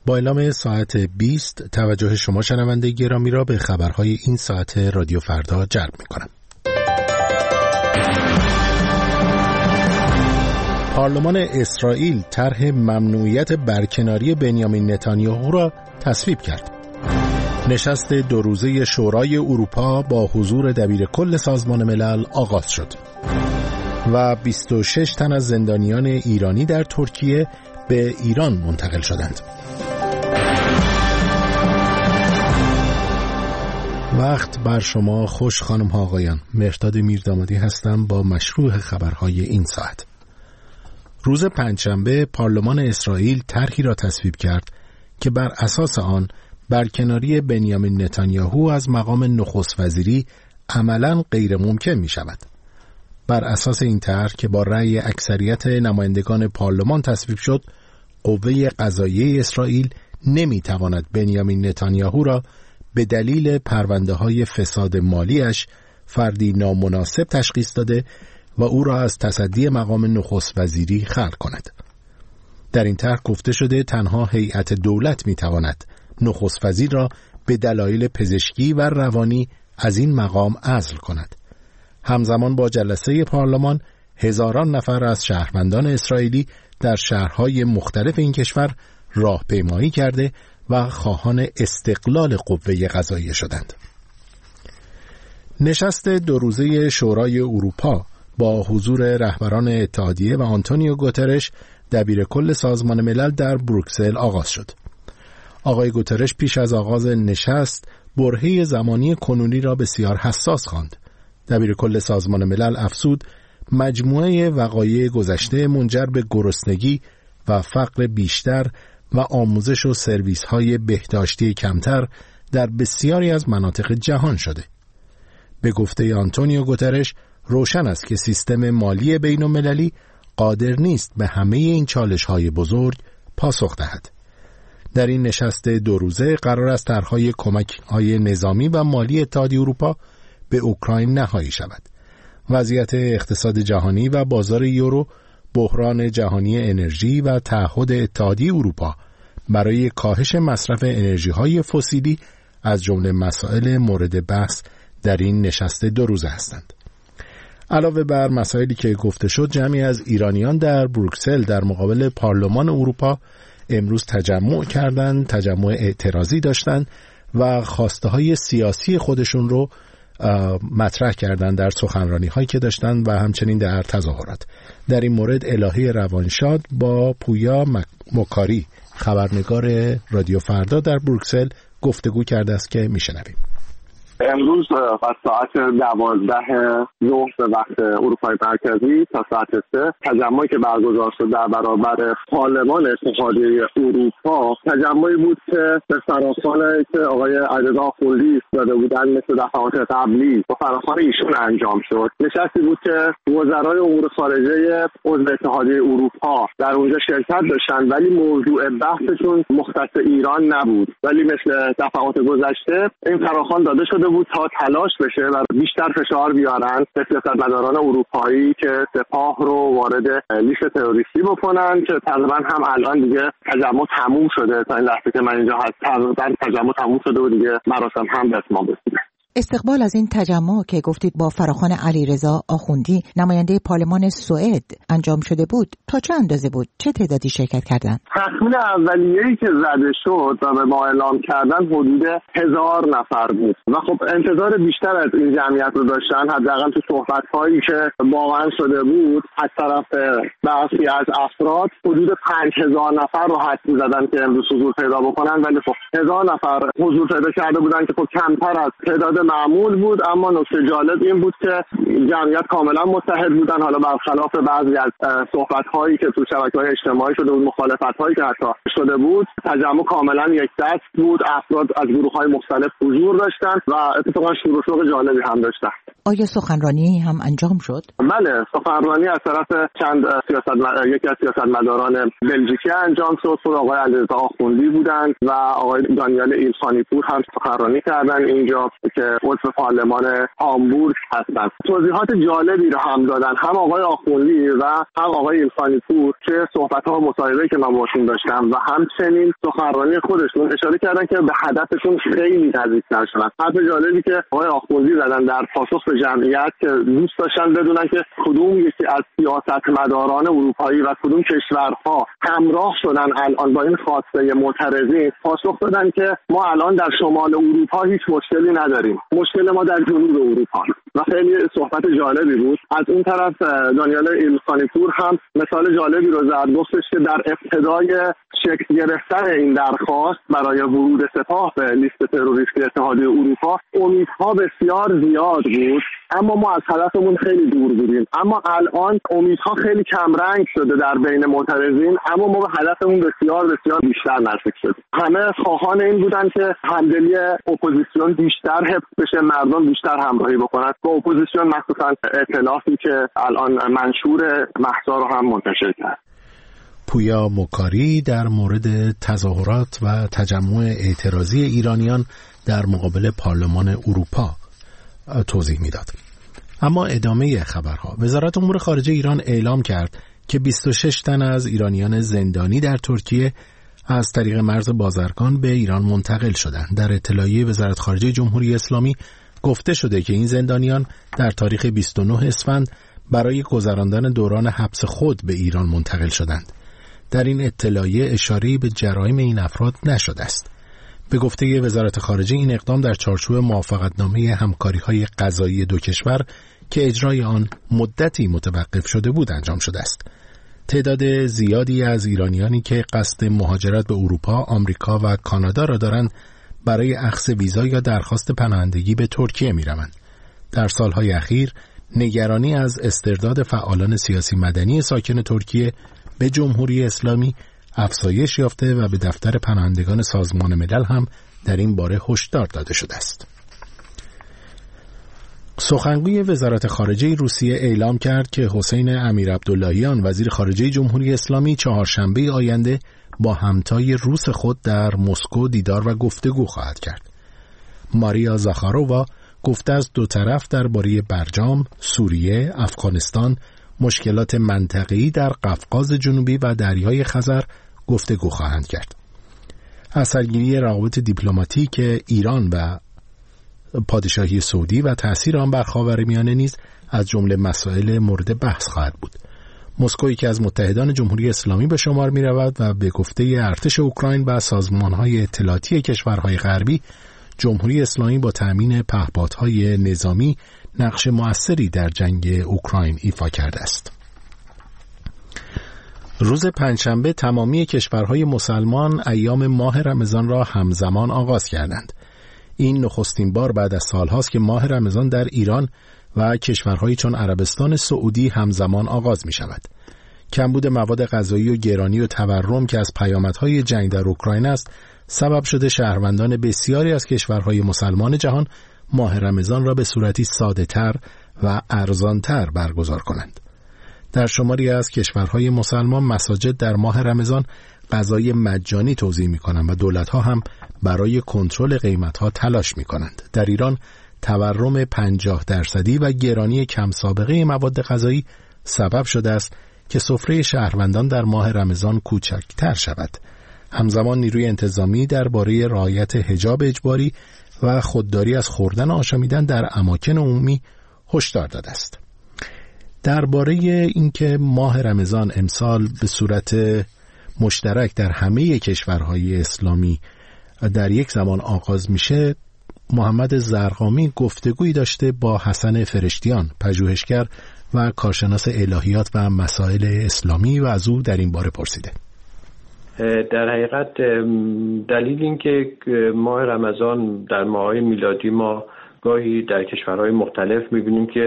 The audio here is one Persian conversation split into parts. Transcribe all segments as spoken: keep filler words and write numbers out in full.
با اعلام ساعت بیست توجه شما شنونده گرامی را به خبرهای این ساعت رادیو فردا جلب می‌کنم. پارلمان اسرائیل طرح ممنوعیت برکناری بنیامین نتانیاهو را تصویب کرد. نشست دو روزه شورای اروپا با حضور دبیرکل سازمان ملل آغاز شد و بیست و شش تن از زندانیان ایرانی در ترکیه به ایران منتقل شدند. وقت بر شما خوش خانم ها آقایان. مهرداد میردامادی هستم با مشروع خبرهای این ساعت. روز پنجشنبه پارلمان اسرائیل طرحی را تصویب کرد که بر اساس آن برکناری بنیامین نتانیاهو از مقام نخست وزیری عملاً غیر ممکن می شود. بر اساس این طرح که با رأی اکثریت نمایندگان پارلمان تصویب شد، قوه قضاییه اسرائیل نمی تواند بنیامین نتانیاهو را به دلیل پرونده های فساد مالیش فردی نامناسب تشخیص داده و او را از تصدی مقام نخست وزیری خلع کند. در این طرح گفته شده تنها هیئت دولت می تواند نخست وزیر را به دلایل پزشکی و روانی از این مقام عزل کند. همزمان با جلسه پارلمان هزاران نفر از شهروندان اسرائیلی در شهرهای مختلف این کشور راهپیمایی کرده و خواهان استقلال قوه قضاییه شدند. نشست دو روزه شورای اروپا با حضور رهبران اتحادیه و آنتونیو گوترش دبیرکل سازمان ملل در بروکسل آغاز شد. آقای گوترش پیش از آغاز نشست برهه زمانی کنونی را بسیار حساس خواند. دبیرکل سازمان ملل افزود مجموعه وقایع گذشته منجر به گرسنگی و فقر بیشتر و آموزش و سرویس‌های بهداشتی کمتر در بسیاری از مناطق جهان شده. به گفته آنتونیو گوترش روشن است که سیستم مالی بین‌المللی قادر نیست به همه این چالش‌های بزرگ پاسخ دهد. در این نشست دو روزه قرار است طرح‌های کمک‌های نظامی و مالی اتحادیه اروپا به اوکراین نهایی شود. وضعیت اقتصاد جهانی و بازار یورو، بحران جهانی انرژی و تعهد اتحادیه اروپا برای کاهش مصرف انرژی‌های فسیلی از جمله مسائل مورد بحث در این نشست دو روزه هستند. علاوه بر مسائلی که گفته شد، جمعی از ایرانیان در بروکسل در مقابل پارلمان اروپا امروز تجمع کردند، تجمع اعتراضی داشتند و خواسته‌های سیاسی خودشون رو مطرح کردند در سخنرانی‌هایی که داشتند و همچنین در تظاهرات. در این مورد الهه روانشاد با پویا مکاری خبرنگار رادیو فردا در بروکسل گفتگو کرده است که میشنویم. امروز از ساعت دوازده ظهر به وقت اروپای مرکزی تا ساعت سه تجمعی که برگزار شد در برابر پارلمان اتحادیه اروپا تجمعی بود که به فراخوان که آقای علیرضا آخوندی داده بودن مثل دفعات قبلی با فراخوان ایشون انجام شد. نشستی بود که وزرای امور خارجه عضو اتحادیه اروپا در اونجا شرکت داشتن، ولی موضوع بحثشون مختص ایران نبود، ولی مثل دفعات گذشته این فراخوان داده شده بود تا تلاش بشه و بیشتر فشار بیارن به سیاستمداران اروپایی که سپاه رو وارد لیست تروریستی بکنن، که تقریبا هم الان دیگه تجمع تموم شده. تا این لحظه که من اینجا هست تقریبا تجمع تموم شده و دیگه مراسم هم به اتمام رسیده. استقبال از این تجمع که گفتید با فراخوان علیرضا آخوندی نماینده پارلمان سوئد انجام شده بود، تا چه اندازه بود؟ چه تعدادی شرکت کردند؟ تخمین اولیه‌ای که زده شد و به ما اعلام کردن حدود هزار نفر بود و خب انتظار بیشتر از این جمعیت رو داشتن. حداقل تو صحبت‌هایی که واقعا شده بود از طرف برخی از افراد حدود پنج هزار نفر رو حدس می‌زدن که امروز حضور پیدا بکنن، ولی خب هزار نفر حضور پیدا کرده بودن که خب کمتر از تعداد معمول بود. اما نکته جالب این بود که جمعیت کاملا متحد بودن، حالا برخلاف بعضی از صحبت‌هایی که تو شبکه‌های اجتماعی شده بود، مخالفت‌هایی که حتی شده بود، تجمع کاملا یک دست بود. افراد از گروه‌های مختلف حضور داشتن و اتفاقا شور و شوق جالبی هم داشتن. آیا سخنرانی هم انجام شد؟ بله، سخنرانی از طرف چند سیاست یکی از سیاستمداران بلژیکی انجام شد. خود آقای علیرضا آخوندی بودند و آقای دانیال ایلخانی پور هم سخنرانی کردن اینجا که عضو پارلمان هامبورگ هستند. توضیحات جالبی رو هم دادن هم آقای آخوندی و هم آقای ایلخانی پور که صحبت‌ها و مصاحبه‌ای که من باشون داشتم و همچنین سخنرانی خودشون اشاره کردن که به هدفشون خیلی نزدیک‌تر شدن. حرف جالبی که آقای آخوندی زدن در پاسخ به جمعیت که دوست داشتن بدونن که کدوم یکی از سیاستمداران اروپایی و کدوم کشورها همراه شدن الان با این خواسته معترضین، پاسخ دادن که ما الان در شمال اروپا هیچ مشکلی نداریم، مشکل ما در جنوب اروپا. و خیلی صحبت جالبی بود. از اون طرف دانیال ایلخانی پور هم مثال جالبی رو زد، گفتش که در ابتدای شکل گرفتن این درخواست برای ورود سپاه به لیست تروریستی اتحادیه اروپا امیدها بسیار زیاد بود، اما ما از هدفمون خیلی دور بودیم. اما الان امیدها خیلی کمرنگ شده در بین معترضین، اما ما به هدفمون بسیار بسیار بیشتر نزدیک شدیم. همه خواهان این بودن که همدلی اپوزیسیون بیشتر حفظ بشه، مردم بیشتر همراهی بکنن با اپوزیسیون، مخصوصا ائتلافی که الان منشور مهسا رو هم منتشر کرد. پویا مکاری در مورد تظاهرات و تجمع اعتراضی ایرانیان در مقابل پارلمان اروپا توضیح میداد. اما ادامه خبرها، وزارت امور خارجه ایران اعلام کرد که بیست و شش تن از ایرانیان زندانی در ترکیه از طریق مرز بازرگان به ایران منتقل شدند. در اطلاعیه وزارت خارجه جمهوری اسلامی گفته شده که این زندانیان در تاریخ بیست و نه اسفند برای گذراندن دوران حبس خود به ایران منتقل شدند. در این اطلاعیه اشاره‌ای به جرایم این افراد نشده است. به گفته وزارت خارجه این اقدام در چارچوب موافقتنامه همکاری‌های قضایی دو کشور که اجرای آن مدتی متوقف شده بود انجام شده است. تعداد زیادی از ایرانیانی که قصد مهاجرت به اروپا، آمریکا و کانادا را دارند برای اخذ ویزا یا درخواست پناهندگی به ترکیه می‌روند. در سالهای اخیر نگرانی از استرداد فعالان سیاسی مدنی ساکن ترکیه به جمهوری اسلامی افزایش یافته و به دفتر پناهندگان سازمان ملل هم در این باره هشدار داده شده است. سخنگوی وزارت خارجه روسیه اعلام کرد که حسین امیرعبداللهیان وزیر خارجه جمهوری اسلامی چهارشنبه آینده با همتای روس خود در مسکو دیدار و گفتگو خواهد کرد. ماریا زاخارووا گفته است دو طرف درباره برجام، سوریه، افغانستان، مشکلات منطقه‌ای در قفقاز جنوبی و دریای خزر گفتگو خواهند کرد. اثرگیری روابط دیپلماتیک ایران و پادشاهی سعودی و تأثیر آن بر خاورمیانه نیز از جمله مسائل مورد بحث خواهد بود. مسکو که از متحدان جمهوری اسلامی به شمار می رود و به گفته ارتش اوکراین و سازمان‌های اطلاعاتی کشورهای غربی، جمهوری اسلامی با تأمین پهپادهای نظامی نقش مؤثری در جنگ اوکراین ایفا کرده است. روز پنجشنبه تمامی کشورهای مسلمان ایام ماه رمضان را همزمان آغاز کردند. این نخستین بار بعد از سالهاست که ماه رمضان در ایران و کشورهایی چون عربستان سعودی همزمان آغاز می شود. کمبود مواد غذایی و گرانی و تورم که از پیامدهای جنگ در اوکراین است، سبب شده شهروندان بسیاری از کشورهای مسلمان جهان ماه رمضان را به صورتی ساده‌تر و ارزان‌تر برگزار کنند. در شماری از کشورهای مسلمان مساجد در ماه رمضان غذای مجانی توزیع می‌کنند و دولت‌ها هم برای کنترل قیمت‌ها تلاش می‌کنند. در ایران تورم پنجاه درصدی و گرانی کم سابقه مواد غذایی سبب شده است که سفره شهروندان در ماه رمضان کوچکتر شود. همزمان نیروی انتظامی درباره رعایت حجاب اجباری و خودداری از خوردن آشامیدن در اماکن عمومی هشدار داده است. درباره اینکه ماه رمضان امسال به صورت مشترک در همه کشورهای اسلامی در یک زمان آغاز میشه، محمد زرقامی گفتگویی داشته با حسن فرشتیان، پژوهشگر و کارشناس الهیات و مسائل اسلامی و از او در این باره پرسیده. در حقیقت دلیل این که ماه رمضان در ماه‌های میلادی ما گاهی در کشورهای مختلف می‌بینیم که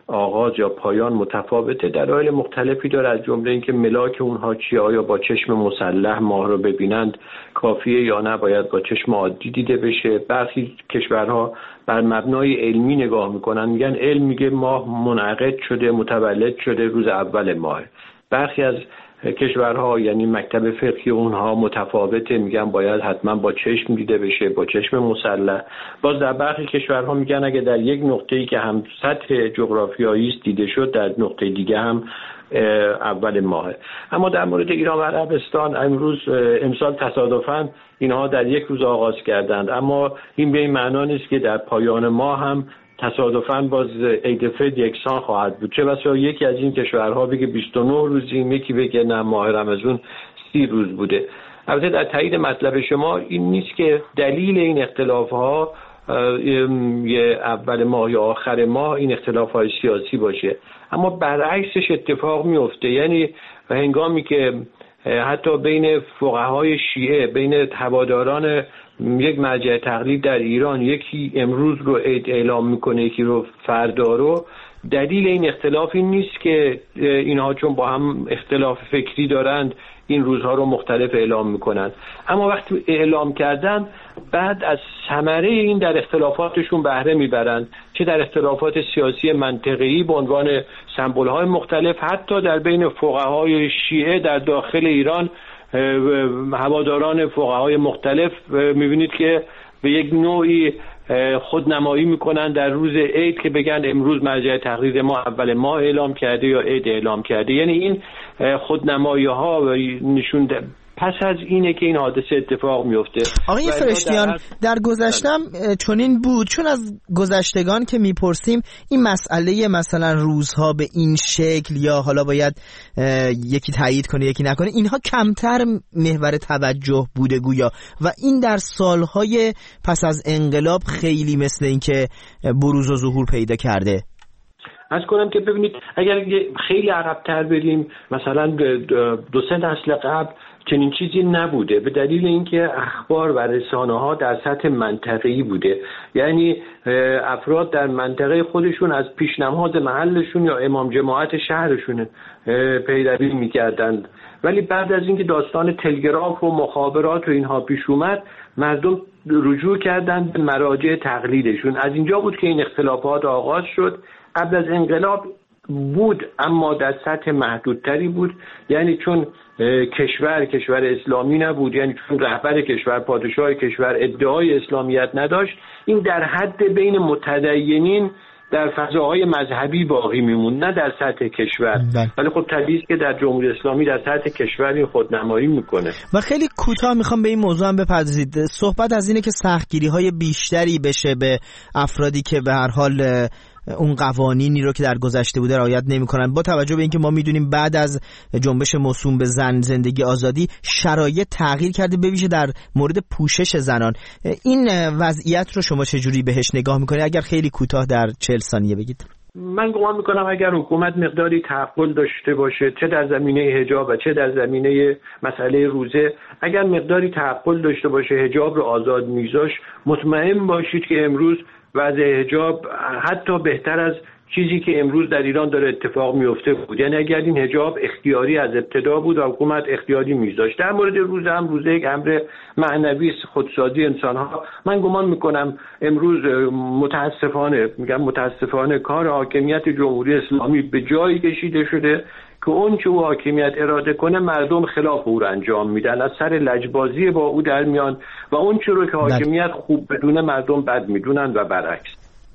آغاز یا پایان متفاوته. دلایل مختلفی داره، از جمله اینکه ملاک اونها چیه، آیا با چشم مسلح ماه رو ببینند کافیه یا نه باید با چشم عادی دیده بشه. برخی کشورها بر مبنای علمی نگاه میکنن، میگن علم میگه ماه منعقد شده، متولد شده روز اول ماه. برخی از کشورها یعنی مکتب فقهی اونها متفاوته، میگن باید حتما با چشم دیده بشه، با چشم مسلح. باز در برخی کشورها میگن اگه در یک نقطه‌ای که هم سطح جغرافیایی است دیده شد، در نقطه دیگه هم اول ماه. اما در مورد ایران و عربستان امروز امسال تصادفاً اینها در یک روز آغاز کردند، اما این به این معنا نیست که در پایان ماه هم تصادفاً باز عید فطر یکسان خواهد بود. چه بسا یکی از این کشورها بگه بیست و نه روزیم، یکی بگه نه ماه رمضان سی روز بوده. البته در تایید مطلب شما این نیست که دلیل این اختلاف‌ها یه اول ماه یا آخر ماه این اختلاف‌های سیاسی باشه، اما برعکسش اتفاق میفته. یعنی هنگامی که حتی بین فقهای شیعه، بین هواداران یک مرجع تقلید در ایران، یکی امروز رو عید اعلام میکنه یکی رو فردا رو، دلیل این اختلاف این نیست که اینها چون با هم اختلاف فکری دارند این روزها رو مختلف اعلام میکنند، اما وقتی اعلام کردن بعد از ثمره این در اختلافاتشون بهره میبرند، چه در اختلافات سیاسی منطقه‌ای به عنوان سمبول‌های مختلف، حتی در بین فقهای شیعه در داخل ایران هواداران فقهای مختلف میبینید که به یک نوعی خودنمایی میکنن در روز عید که بگن امروز مرجع تقلید ما اول ماه اعلام کرده یا عید اعلام کرده. یعنی این خودنمایی ها نشون پس از اینه که این حادثه اتفاق میفته. آقای فرشتیان در, در گذشتم چنین بود، چون از گذشتگان که میپرسیم این مسئله مثلا روزها به این شکل یا حالا باید یکی تایید کنه یکی نکنه، اینها کمتر محور توجه بوده گویا، و این در سالهای پس از انقلاب خیلی مثل این که بروز و ظهور پیدا کرده. از کنم که ببینید اگر خیلی عقب‌تر بریم، مثلا دو سه نسل قبل چنین چیزی نبوده، به دلیل اینکه اخبار و رسانه ها در سطح منطقه‌ای بوده، یعنی افراد در منطقه خودشون از پیشنماز محلشون یا امام جماعت شهرشون پیروی می‌کردند. ولی بعد از اینکه داستان تلگراف و مخابرات و اینها پیش اومد، مردم رجوع کردند به مراجع تقلیدشون. از اینجا بود که این اختلافات آغاز شد. قبل از انقلاب بود اما در سطح محدودتری بود، یعنی چون کشور کشور اسلامی نبود، یعنی چون رهبر کشور پادشاه کشور ادعای اسلامیت نداشت، این در حد بین متدینین در فضاهای مذهبی باقی میمون، نه در سطح کشور. ولی خب طبیعیه که در جمهوری اسلامی در سطح کشور این خودنمایی میکنه. و خیلی کوتاه میخوام به این موضوع هم بپردازید. صحبت از اینه که سختگیری های بیشتری بشه به افرادی که به هر حال اون قوانینی رو که در گذشته بوده رعایت نمی‌کنن، با توجه به اینکه ما می‌دونیم بعد از جنبش موسوم به زن زندگی آزادی شرایط تغییر کرده، به ویژه در مورد پوشش زنان. این وضعیت رو شما چجوری بهش نگاه می‌کنید؟ اگر خیلی کوتاه در چهل ثانیه بگید. من گمان میکنم اگر حکومت مقداری تعقل داشته باشه، چه در زمینه حجاب و چه در زمینه مسئله روزه، اگر مقداری تعقل داشته باشه، حجاب رو آزاد میذاش، مطمئن باشید که امروز وضع حجاب حتی بهتر از چیزی که امروز در ایران داره اتفاق میفته بود. یعنی اگر این حجاب اختیاری از ابتدا بود و حکومت اختیاری میذاشت. در مورد روزه هم روزه یک امر معنوی خودسازی انسان‌ها، من گمان میکنم امروز متاسفانه میگم متاسفانه کار حاکمیت جمهوری اسلامی به جایی کشیده شده که اون چه او حاکمیت اراده کنه مردم خلاف او رو انجام میدن، از سر لجبازی با او در میان و اون چه رو که حاکمیت خوب بدونه مردم بد میدونن و برعکس.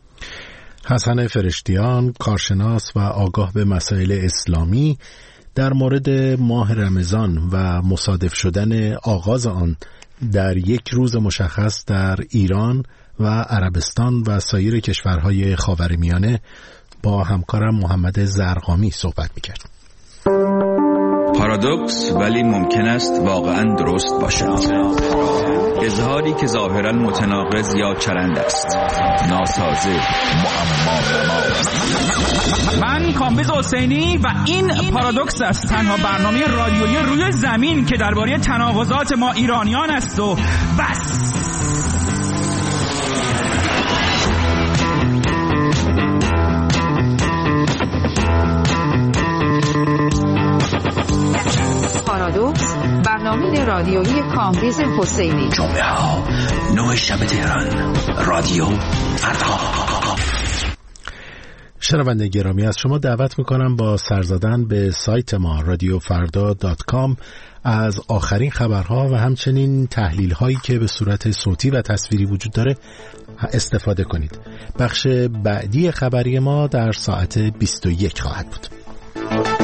حسن فرشتیان، کارشناس و آگاه به مسائل اسلامی، در مورد ماه رمضان و مصادف شدن آغاز آن در یک روز مشخص در ایران و عربستان و سایر کشورهای خاورمیانه با همکارم محمد زرقامی صحبت می‌کرد. پارادوکس ولی ممکن است واقعاً درست باشد. اظهاری که ظاهراً متناقض یا چرند است، ناسازه، معما. من کامبیز حسینی و این پارادوکس است، تنها برنامه رادیویی روی زمین که درباره تناقضات ما ایرانیان است و بس. عناوین رادیویی کامبیز حسینی. جمعه ها نه شب تهران، رادیو فردا. شنونده گرامی، از شما دعوت میکنم با سر زدن به سایت ما رادیو فردا دات کام از آخرین خبرها و همچنین تحلیل هایی که به صورت صوتی و تصویری وجود داره استفاده کنید. بخش بعدی خبری ما در ساعت بیست و یک خواهد بود.